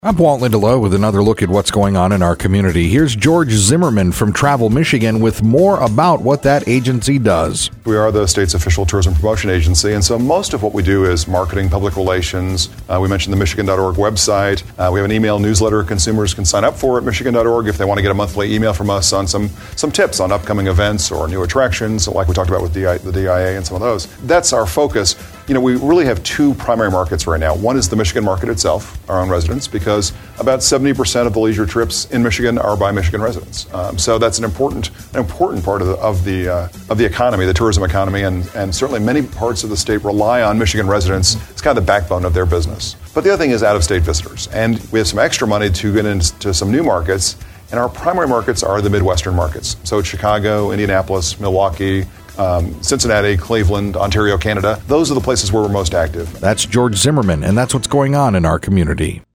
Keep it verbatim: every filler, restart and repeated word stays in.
I'm Walt Lindelof with another look at what's going on in our community. Here's George Zimmerman from Travel Michigan with more about what that agency does. We are the state's official tourism promotion agency, and so most of what we do is marketing, public relations. Uh, we mentioned the Michigan dot org website. Uh, we have an email newsletter consumers can sign up for at Michigan dot org if they want to get a monthly email from us on some, some tips on upcoming events or new attractions, like we talked about with D I, the D I A and some of those. That's our focus. You know, we really have two primary markets right now. One is the Michigan market itself, our own residents, because about seventy percent of the leisure trips in Michigan are by Michigan residents. Um, so that's an important, an important part of the of the uh, of the economy, the tourism economy, and and certainly many parts of the state rely on Michigan residents. It's kind of the backbone of their business. But the other thing is out-of-state visitors, and we have some extra money to get into some new markets. And our primary markets are the Midwestern markets. So it's Chicago, Indianapolis, Milwaukee, um, Cincinnati, Cleveland, Ontario, Canada. Those are the places where we're most active. That's George Zimmerman, and that's what's going on in our community.